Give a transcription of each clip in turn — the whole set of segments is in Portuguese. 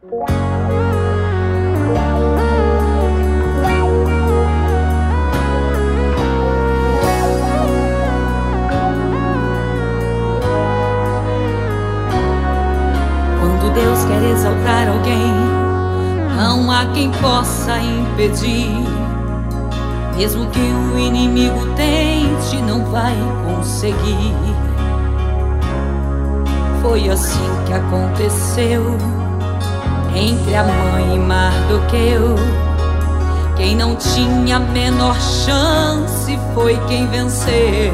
Quando Deus quer exaltar alguém, não há quem possa impedir. Mesmo que o inimigo tente, não vai conseguir. Foi assim que aconteceu entre a mãe e Mardoqueu. Quem não tinha a menor chance foi quem venceu.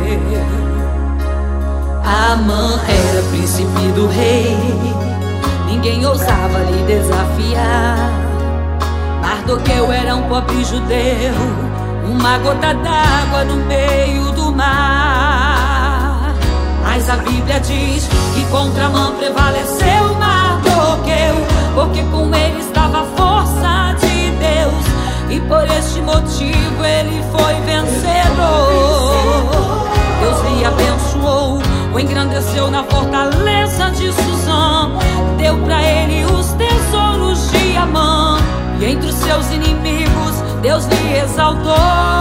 Amã era príncipe do rei, ninguém ousava lhe desafiar. Mardoqueu era um pobre judeu, uma gota d'água no meio do mar. Mas a Bíblia diz que contra Amã prevaleceu Mardoqueu, porque com ele estava a força de Deus, e por este motivo ele foi vencedor. Deus lhe abençoou, o engrandeceu na fortaleza de Suzã, deu pra ele os tesouros de Amã, e entre os seus inimigos Deus lhe exaltou.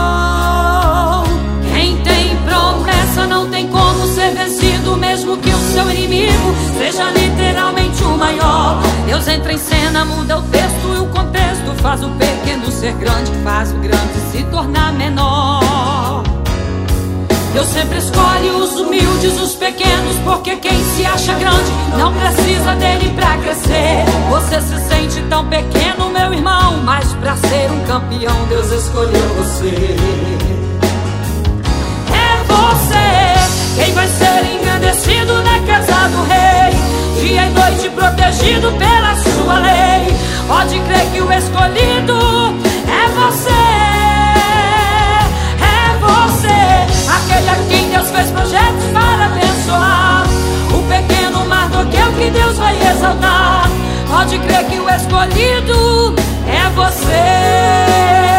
Quem tem promessa não tem como ser vencido, mesmo que o seu inimigo seja literalmente o maior. Deus entra em cena, muda o texto e o contexto, faz o pequeno ser grande, faz o grande se tornar menor. Deus sempre escolhe os humildes, os pequenos, porque quem se acha grande não precisa dele pra crescer. Você se sente tão pequeno, meu irmão, mas pra ser um campeão Deus escolheu você. É você quem vai ser engrandecido na casa do rei, dia e noite protegido pela sua lei. Pode crer que o escolhido é você. Aquele a quem Deus fez projetos para abençoar, o pequeno Mardoqueu que Deus vai exaltar. Pode crer que o escolhido é você.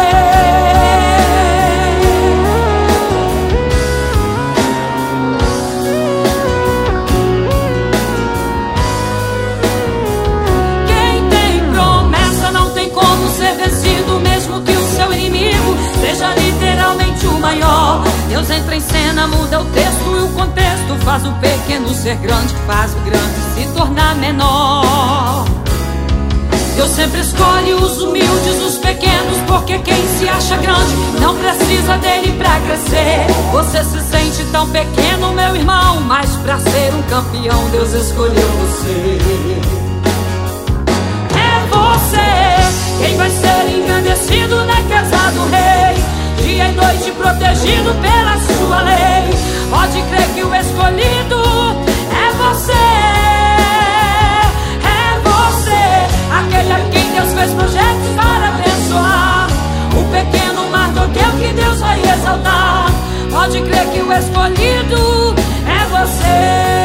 Quem tem promessa não tem como ser vencido, mesmo que o seu inimigo seja literalmente o maior. Deus entra em cena, muda o texto e o contexto, faz o pequeno ser grande, faz o grande se tornar menor. Deus sempre escolhe os humildes, os pequenos, porque quem se acha grande não precisa dele pra crescer. Você se sente tão pequeno, meu irmão, mas pra ser um campeão Deus escolheu você. É você quem vai ser engrandecido na casa do rei, dia e noite protegido pela sua lei. Pode crer que o escolhido é você. É você, aquele a quem Deus fez projetos para abençoar, o pequeno Mardoqueu que Deus vai exaltar. Pode crer que o escolhido é você.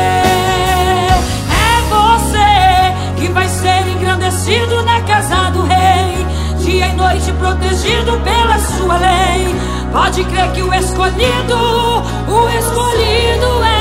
É você que vai ser engrandecido na casa do rei, dia e noite protegido pela sua lei. Pode crer que o escolhido é